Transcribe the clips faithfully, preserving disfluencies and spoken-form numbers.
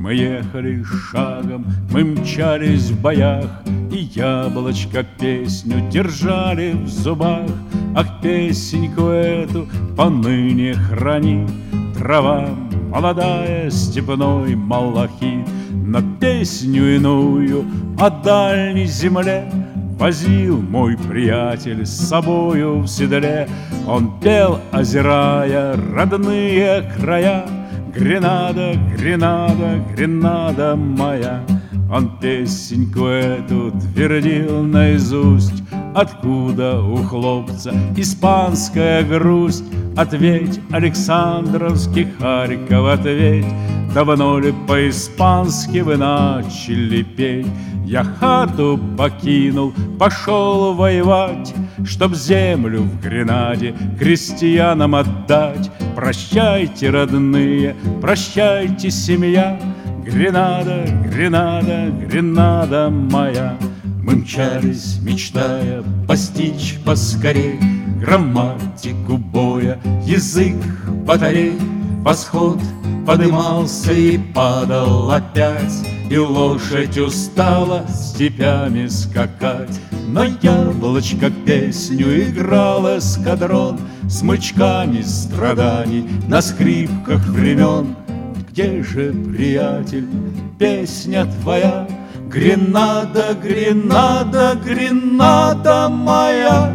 Мы ехали шагом, мы мчались в боях, и яблочко песню держали в зубах. Ах, песеньку эту поныне храни, трава молодая, степной малахит. Но песню иную о дальней земле возил мой приятель с собою в седле. Он пел, озирая родные края: Гренада, Гренада, Гренада моя. Он песеньку эту твердил наизусть. Откуда у хлопца испанская грусть? Ответь, Александровский Харьков, ответь. Давно ли по-испански вы начали петь? Я хату покинул, пошел воевать, чтоб землю в Гренаде крестьянам отдать. Прощайте, родные, прощайте, семья, Гренада, Гренада, Гренада моя. Мы мчались, мечтая постичь поскорей грамматику боя, язык батарей. Восход подымался и падал опять, и лошадь устала степями скакать. Но яблочко песню играл эскадрон, смычками страданий на скрипках времен. Где же, приятель, песня твоя? Гренада, Гренада, Гренада моя.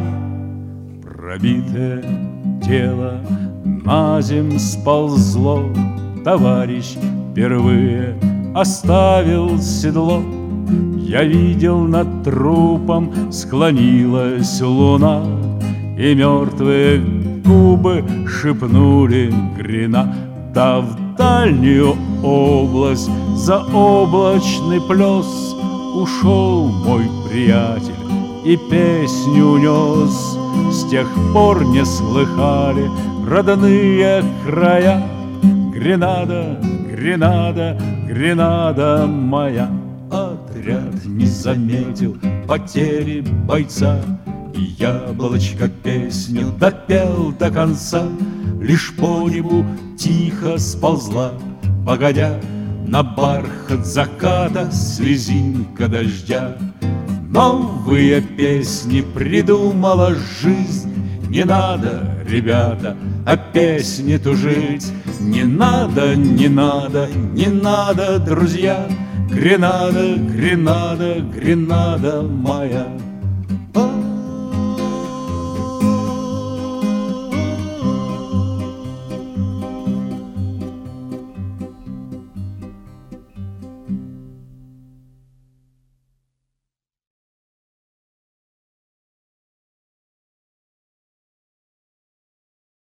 Пробитое тело на земь сползло, товарищ впервые оставил седло. Я видел, над трупом склонилась луна, и мертвые губы шепнули Гренада. В дальнюю область за облачный плес ушел мой приятель и песню унес. С тех пор не слыхали родные края: Гренада, Гренада, Гренада моя. Отряд не заметил потери бойца, и яблочко песню допел до конца. Лишь по небу тихо сползла, погодя, на бархат заката слезинка дождя. Новые песни придумала жизнь. Не надо, ребята, о песне тужить. Не надо, не надо, не надо, друзья. Гренада, Гренада, Гренада моя.